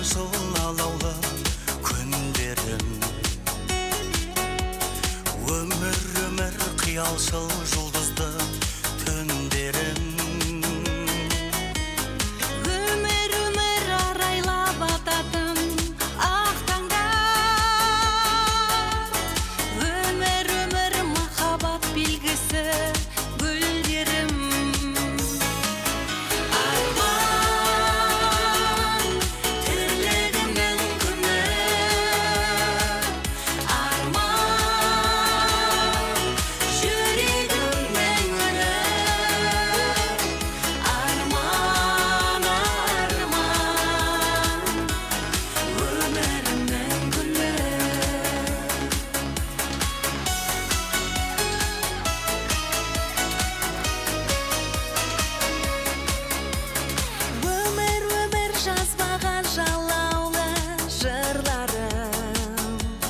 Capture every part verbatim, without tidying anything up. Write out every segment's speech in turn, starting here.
Қиялшыл алаулы күндерім, өмір өмір қиялшыл жұлдызды түндерім. Өмір өмір арайлап ататын ақ таңдар, өмір өмір махаббат белгісі гүлдерім. Арман тірлігімнің күні, арман жүрегімнің үні, арман арман өмірімнің гүлі. Өмір өмір жазбаған жалаулы жырларым,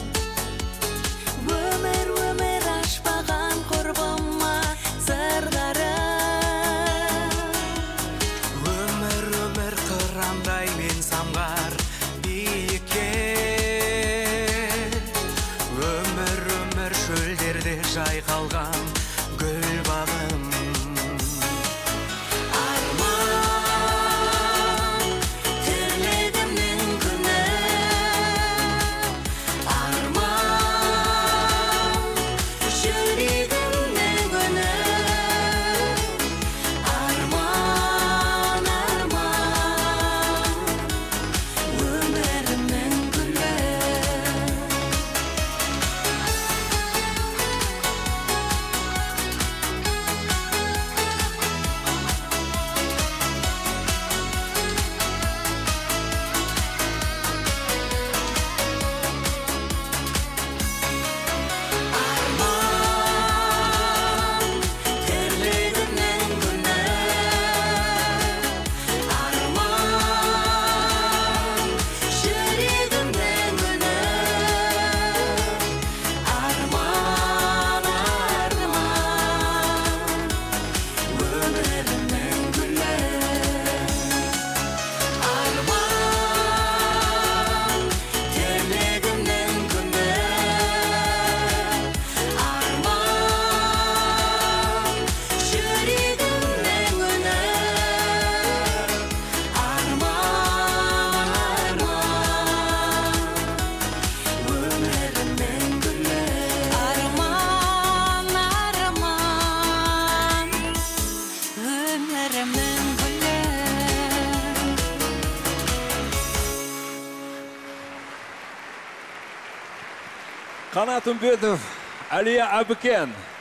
өмір өмір ашпаған құрбыма сырларым. Өмір өмір қырандай мен самғар биікке, өмір өмір шөлдерде жайқалған гүл бағым. Арман тірлігімнің күні, арман жүрегімнің үні, арман арман өмірімнің гүлі. Арман тірлігімнің күні, арман жүрегімнің үні, арман арман өмірімнің гүлі. Арман тірлігімнің күні, арман жүрегімнің үні, арман арман өмірімнің гүлі. Арман арман өмірімнің гүлі. Қанат Үмбетов, Әлия Әбікен.